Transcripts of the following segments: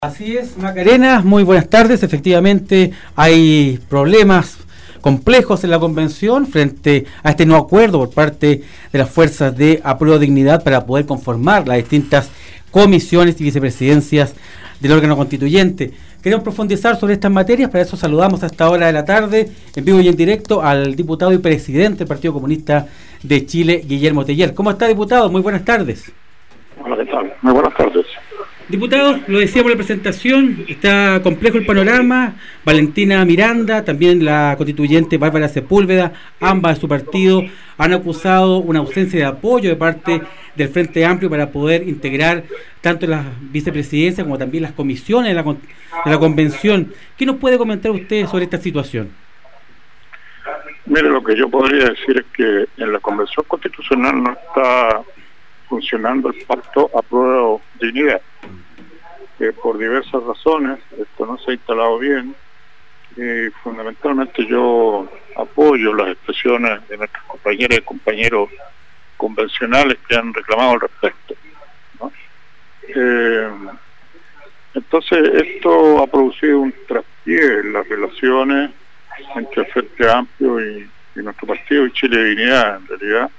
Así es, Macarena, muy buenas tardes. Efectivamente, hay problemas complejos en la convención frente a este nuevo acuerdo por parte de las fuerzas de Apruebo Dignidad para poder conformar las distintas comisiones y vicepresidencias del órgano constituyente. Queremos profundizar sobre estas materias, para eso saludamos a esta hora de la tarde, en vivo y en directo, al diputado y presidente del Partido Comunista de Chile, Guillermo Teller. ¿Cómo está, diputado? Muy buenas tardes. Hola, ¿qué tal? Muy buenas tardes. Diputado, lo decíamos en la presentación, está complejo el panorama. Valentina Miranda, también la constituyente Bárbara Sepúlveda, ambas de su partido, han acusado una ausencia de apoyo de parte del Frente Amplio para poder integrar tanto las vicepresidencias como también las comisiones de la convención. ¿Qué nos puede comentar usted sobre esta situación? Mire, lo que yo podría decir es que en la convención constitucional no está funcionando el pacto Apruebo Dignidad. Por diversas razones esto no se ha instalado bien y fundamentalmente yo apoyo las expresiones de nuestras compañeras y compañeros convencionales que han reclamado al respecto, ¿no? Entonces esto ha producido un traspié en las relaciones entre el Frente Amplio y nuestro partido y Chile Dignidad, en realidad.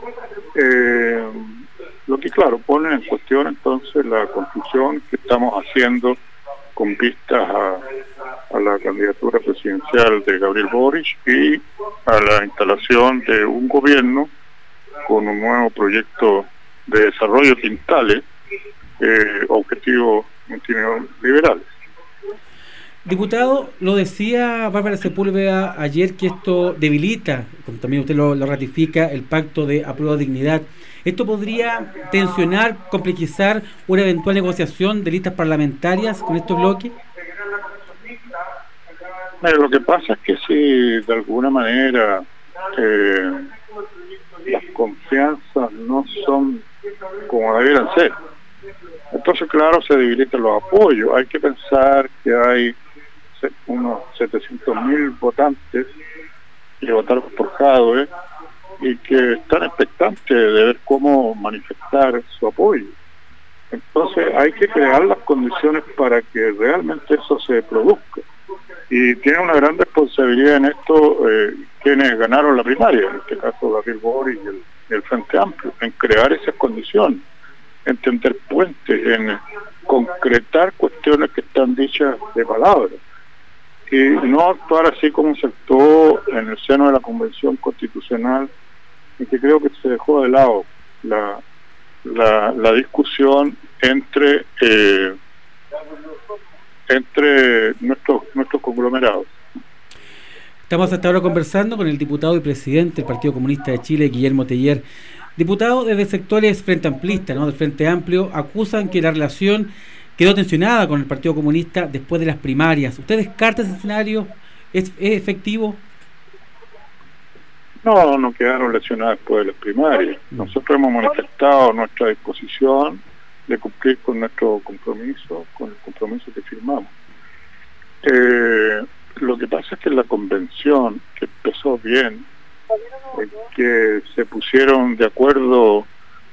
Lo que, claro, pone en cuestión entonces la construcción que estamos haciendo con vistas a la candidatura presidencial de Gabriel Boric y a la instalación de un gobierno con un nuevo proyecto de desarrollo que instale objetivos multiliberales. Diputado, lo decía Bárbara Sepúlveda ayer, que esto debilita, como también usted lo ratifica, el pacto de Apruebo Dignidad. ¿Esto podría tensionar, complejizar una eventual negociación de listas parlamentarias con estos bloques? Lo que pasa es que si de alguna manera las confianzas no son como debieran ser, entonces claro, se debilitan los apoyos. Hay que pensar que hay unos 700.000 votantes que votaron por Jadwe y que están expectantes de ver cómo manifestar su apoyo. Entonces hay que crear las condiciones para que realmente eso se produzca. Y tiene una gran responsabilidad en esto quienes ganaron la primaria, en este caso Gabriel Boric y el Frente Amplio, en crear esas condiciones, en tender puentes, en concretar cuestiones que están dichas de palabras, y no actuar así como se actuó en el seno de la Convención Constitucional, en que creo que se dejó de lado la discusión entre nuestros conglomerados. Estamos hasta ahora conversando con el diputado y presidente del Partido Comunista de Chile, Guillermo Teller. Diputado, desde sectores frente amplistas, ¿no?, del Frente Amplio, acusan que la relación quedó tensionada con el Partido Comunista después de las primarias. ¿Usted descarta ese escenario? ¿Es efectivo? No quedaron lesionadas después de las primarias. Nosotros hemos manifestado nuestra disposición de cumplir con nuestro compromiso, con el compromiso que firmamos. Lo que pasa es que la convención, que empezó bien, que se pusieron de acuerdo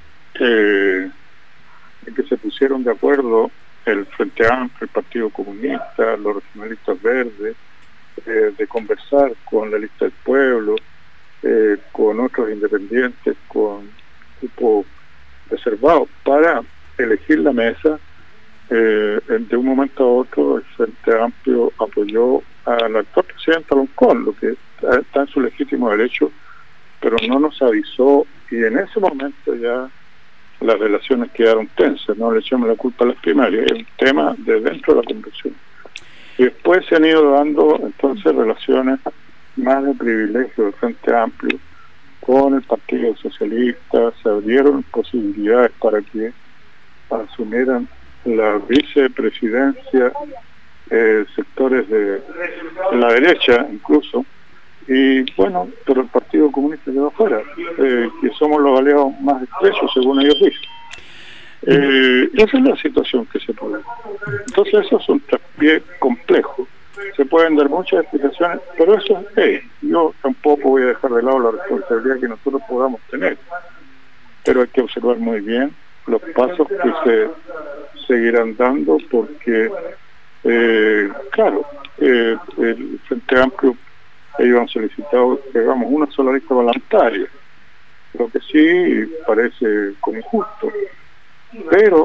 el Frente Amplio, el Partido Comunista, los regionalistas verdes, de conversar con la lista del pueblo, con otros independientes, con grupos reservados, para elegir la mesa. De un momento a otro el Frente Amplio apoyó al actual presidente Alarcón, lo que está en su legítimo derecho, pero no nos avisó, y en ese momento ya las relaciones quedaron tensas. No le echamos la culpa a las primarias, es un tema de dentro de la convención. Y después se han ido dando entonces relaciones más de privilegio del Frente Amplio con el Partido Socialista. Se abrieron posibilidades para que asumieran la vicepresidencia sectores de la derecha incluso, y bueno, pero el Partido Comunista quedó fuera, que somos los aliados más estrechos según ellos dicen. Esa es la situación que se puede. Entonces eso es un traspié complejo. Se pueden dar muchas explicaciones, pero eso es yo tampoco voy a dejar de lado la responsabilidad que nosotros podamos tener, pero hay que observar muy bien los pasos que seguirán dando porque, claro, el Frente Amplio, ellos han solicitado que hagamos una sola lista voluntaria, lo que sí parece como justo, pero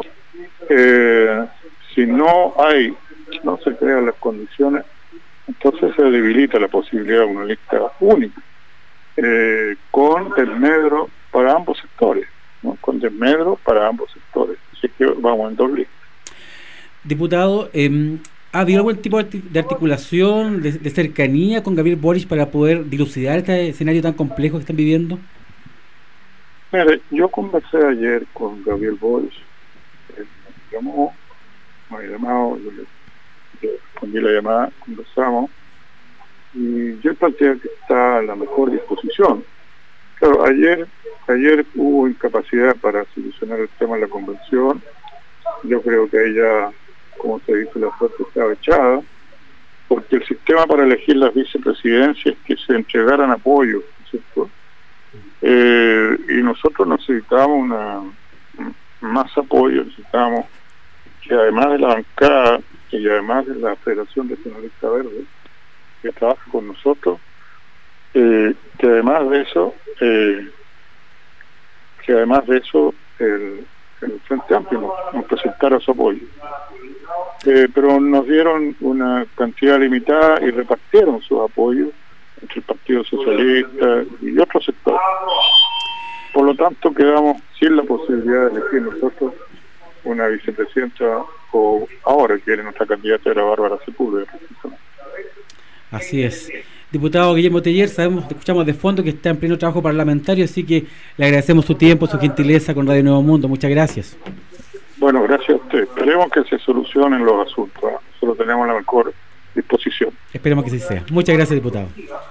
si no se crean las condiciones, entonces se debilita la posibilidad de una lista única, con desmedro para ambos sectores, ¿no? Con desmedro para ambos sectores, así que vamos en dos listas. Diputado, ¿ha habido algún tipo de articulación, de cercanía con Gabriel Boric para poder dilucidar este escenario tan complejo que están viviendo? Mire, yo conversé ayer con Gabriel Boric, me ha llamado, yo le respondí la llamada, conversamos, y yo planteé que está a la mejor disposición. Claro, ayer hubo incapacidad para solucionar el tema de la convención. Yo creo que ella, como se dice, la suerte estaba echada, porque el sistema para elegir las vicepresidencias es que se entregaran apoyos, ¿cierto? Y nosotros necesitábamos más apoyo, necesitábamos que además de la bancada y además de la Federación Regionalista Verde, que trabaja con nosotros, que además de eso el Frente Amplio nos presentara su apoyo. Pero nos dieron una cantidad limitada y repartieron sus apoyos entre el Partido Socialista y otros sectores. Por lo tanto, quedamos sin la posibilidad de elegir nosotros una vicepresidenta, o ahora quiere nuestra candidata era Bárbara Sepúlveda. Así es. Diputado Guillermo Teller, escuchamos de fondo que está en pleno trabajo parlamentario, así que le agradecemos su tiempo, su gentileza con Radio Nuevo Mundo. Muchas gracias. Bueno, gracias a usted. Esperemos que se solucionen los asuntos. Nosotros tenemos la mejor disposición. Esperemos que sí sea. Muchas gracias, diputado.